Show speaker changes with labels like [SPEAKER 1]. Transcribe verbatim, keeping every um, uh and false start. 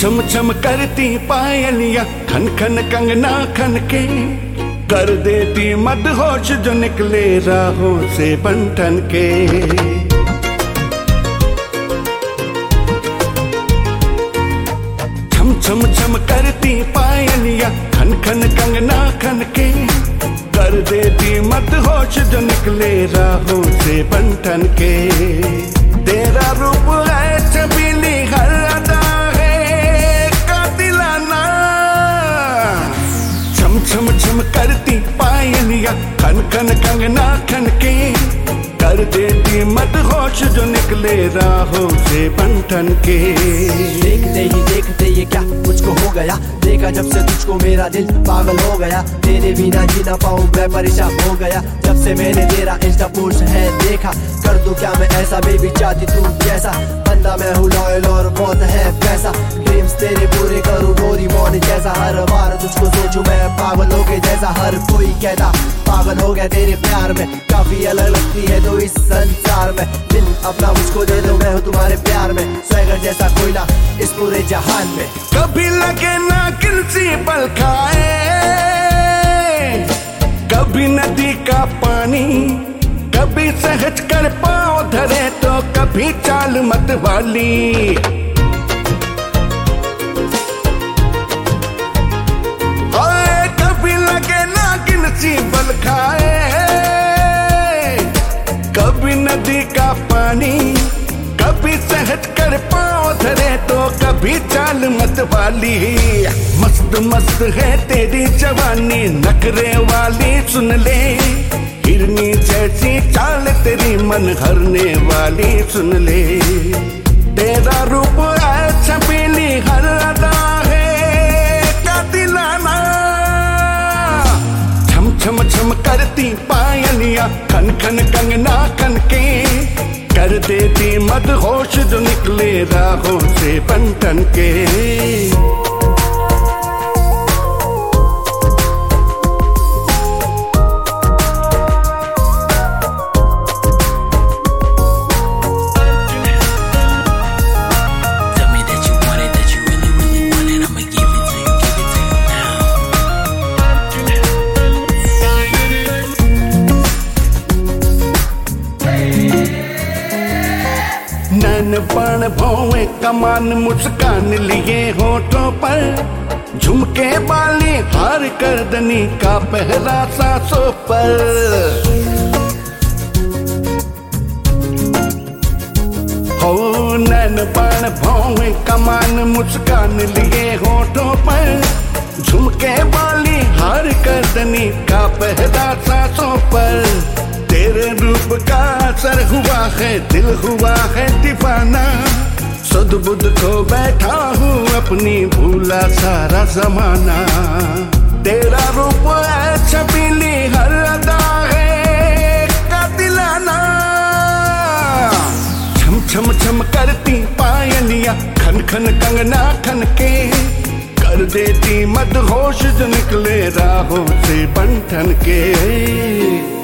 [SPEAKER 1] छम छम करती पायलियां, खन खन कंगना खन के, कर देती मदहोश जो निकले राहों से बन ठन के। छम छम छम करती पायलियां, खन खन कंगना खन के, कर देती मदहोश जो निकले राहों से बन ठन के। तेरा रूप है छबीली हर अदा है कातिलाना, छम छम छम करती पायलियां, खन खन कंगना खन के, कर देती मदहोश जो निकले राहों से बन ठन के।
[SPEAKER 2] देखते ही देखते ये क्या मुझको हो गया, देखा जब से तुझको मेरा दिल पागल हो गया। तेरे बिना जी ना पाऊं मैं परेशान हो गया, जब से मैंने तेरा इंस्टा पोस्ट है देखा। कर दूं क्या मैं ऐसा बेबी चाहती तू जैसा, बंदा मैं हूँ लॉयल और बहुत है पैसा। ड्रीम्स तेरे पूरे करूँ डोरेमोन जैसा, हर बार तुझको सोचूं मैं पागल हो गए जैसा। हर कोई कहता पागल हो गया तेरे प्यार में, काफी अलग लगती है तो इस संसार में। दिल अपना मुझको दे दो मैं हूँ तुम्हारे प्यार में, स्वैगर जैसा कोयला इस पूरे जहान में।
[SPEAKER 1] कभी लगे ना किसी पल खाए, कभी नदी का पानी, कभी सहज कर पाँव धरे तो कभी चाल मत वाली। ओए कभी लगे ना किसी पल खाए, कभी नदी का पानी, कभी सहज कर पाँव धरे तो कभी चाल मत वाली। मस्त मस्त है तेरी जवानी, नखरे वाली सुन ले, हिरनी जैसी चाल तेरी मन हरने वाली सुन ले। तेरा रूप है छबीली हर अदा है कातिलाना, छम छम छम करती पायलियां, खन खन कंगना खन के, कर देती मदहोश जो निकले राहों से बन ठन के। नैन बाण भौवे कमान मुस्कान लिए होठों पर, झुमके बाली हार करदनी का पहरा सांसों पर। हो नैन बाण भौवे कमान मुस्कान लिए होठों पर, झुमके बाली हार करदनी का पहरा सांसों पर। तेरे रूप का असर हुआ है, दिल हुआ है दीवाना, सुध बुध को बैठा हूँ अपनी भूला सारा जमाना। तेरा रूप है छबीली हर अदा है कातिलाना, छम छम छम करती पायलियां, खन खन कंगना खन के, कर देती मदहोश जो निकले राहों से बन ठन के।